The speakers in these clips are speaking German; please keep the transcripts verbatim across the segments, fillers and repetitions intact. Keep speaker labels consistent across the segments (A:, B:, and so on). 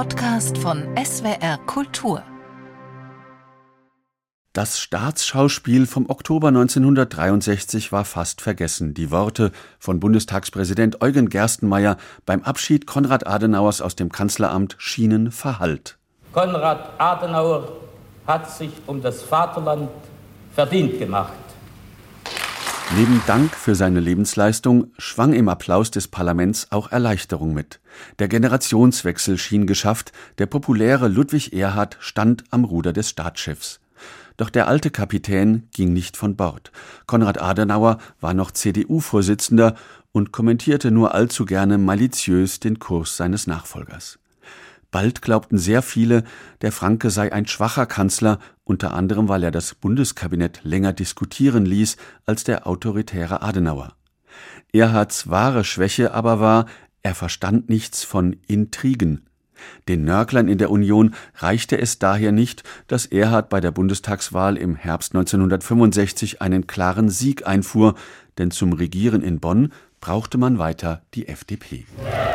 A: Podcast von S W R Kultur.
B: Das Staatsschauspiel vom Oktober neunzehnhundertdreiundsechzig war fast vergessen. Die Worte von Bundestagspräsident Eugen Gerstenmaier beim Abschied Konrad Adenauers aus dem Kanzleramt schienen verhallt.
C: Konrad Adenauer hat sich um das Vaterland verdient gemacht.
B: Neben Dank für seine Lebensleistung schwang im Applaus des Parlaments auch Erleichterung mit. Der Generationswechsel schien geschafft, der populäre Ludwig Erhard stand am Ruder des Staatsschiffs. Doch der alte Kapitän ging nicht von Bord. Konrad Adenauer war noch C D U-Vorsitzender und kommentierte nur allzu gerne maliziös den Kurs seines Nachfolgers. Bald glaubten sehr viele, der Franke sei ein schwacher Kanzler, unter anderem, weil er das Bundeskabinett länger diskutieren ließ als der autoritäre Adenauer. Erhards wahre Schwäche aber war, er verstand nichts von Intrigen. Den Nörglern in der Union reichte es daher nicht, dass Erhard bei der Bundestagswahl im Herbst neunzehnhundertfünfundsechzig einen klaren Sieg einfuhr, denn zum Regieren in Bonn brauchte man weiter die F D P.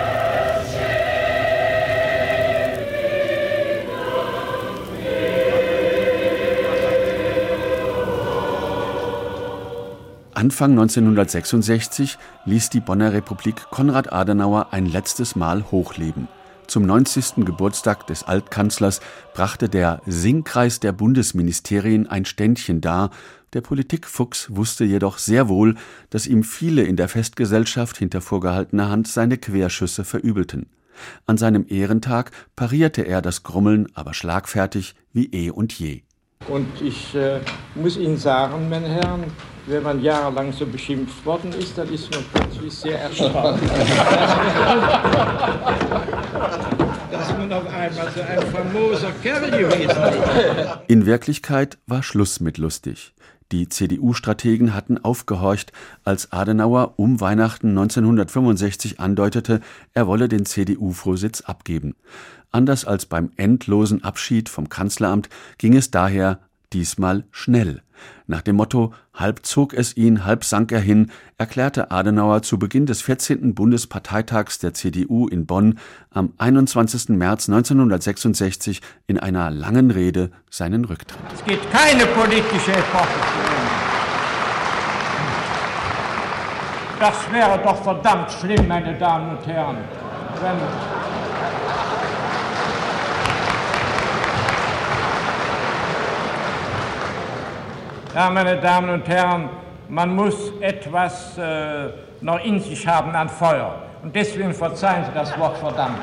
B: Anfang neunzehnhundertsechsundsechzig ließ die Bonner Republik Konrad Adenauer ein letztes Mal hochleben. Zum neunzigsten Geburtstag des Altkanzlers brachte der Singkreis der Bundesministerien ein Ständchen dar. Der Politikfuchs wusste jedoch sehr wohl, dass ihm viele in der Festgesellschaft hinter vorgehaltener Hand seine Querschüsse verübelten. An seinem Ehrentag parierte er das Grummeln aber schlagfertig wie eh und je.
D: Und ich äh, muss Ihnen sagen, meine Herren, wenn man jahrelang so beschimpft worden ist, dann ist man plötzlich sehr erstaunt, dass man auf einmal so ein famoser Kerl gewesen ist.
B: In Wirklichkeit war Schluss mit lustig. Die C D U-Strategen hatten aufgehorcht, als Adenauer um Weihnachten neunzehnhundertfünfundsechzig andeutete, er wolle den C D U-Vorsitz abgeben. Anders als beim endlosen Abschied vom Kanzleramt ging es daher diesmal schnell. Nach dem Motto »Halb zog es ihn, halb sank er hin« erklärte Adenauer zu Beginn des vierzehnten Bundesparteitags der C D U in Bonn am einundzwanzigsten März neunzehnhundertsechsundsechzig in einer langen Rede seinen Rücktritt.
D: Es gibt keine politische Epoche zu Ende. Das wäre doch verdammt schlimm, meine Damen und Herren, wenn... Ja, meine Damen und Herren, man muss etwas äh, noch in sich haben an Feuer. Und deswegen verzeihen Sie das Wort verdammt.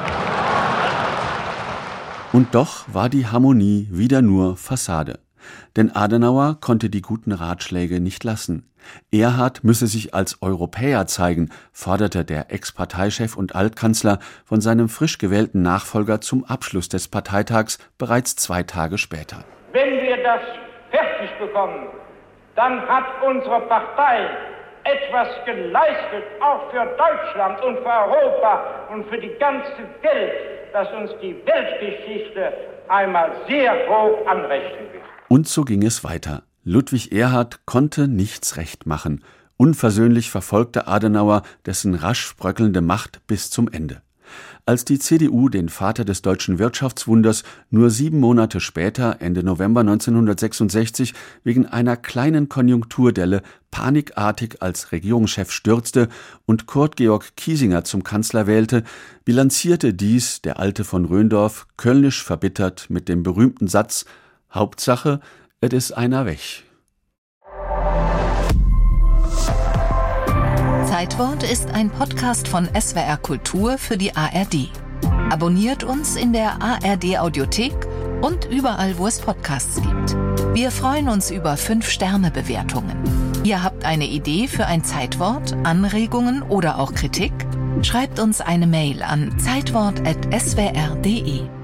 B: Und doch war die Harmonie wieder nur Fassade. Denn Adenauer konnte die guten Ratschläge nicht lassen. Erhard müsse sich als Europäer zeigen, forderte der Ex-Parteichef und Altkanzler von seinem frisch gewählten Nachfolger zum Abschluss des Parteitags bereits zwei Tage später.
D: Wenn wir das fertig bekommen, dann hat unsere Partei etwas geleistet, auch für Deutschland und für Europa und für die ganze Welt, das uns die Weltgeschichte einmal sehr hoch anrechnen wird.
B: Und so ging es weiter. Ludwig Erhard konnte nichts recht machen. Unversöhnlich verfolgte Adenauer dessen rasch bröckelnde Macht bis zum Ende. Als die C D U den Vater des deutschen Wirtschaftswunders nur sieben Monate später, Ende November neunzehnhundertsechsundsechzig, wegen einer kleinen Konjunkturdelle panikartig als Regierungschef stürzte und Kurt Georg Kiesinger zum Kanzler wählte, bilanzierte dies der Alte von Röndorf kölnisch verbittert mit dem berühmten Satz: Hauptsache, et is einer weg.
A: Zeitwort ist ein Podcast von S W R Kultur für die A R D. Abonniert uns in der A R D Audiothek und überall, wo es Podcasts gibt. Wir freuen uns über fünf Sterne Bewertungen. Ihr habt eine Idee für ein Zeitwort, Anregungen oder auch Kritik? Schreibt uns eine Mail an zeitwort at s w r punkt d e.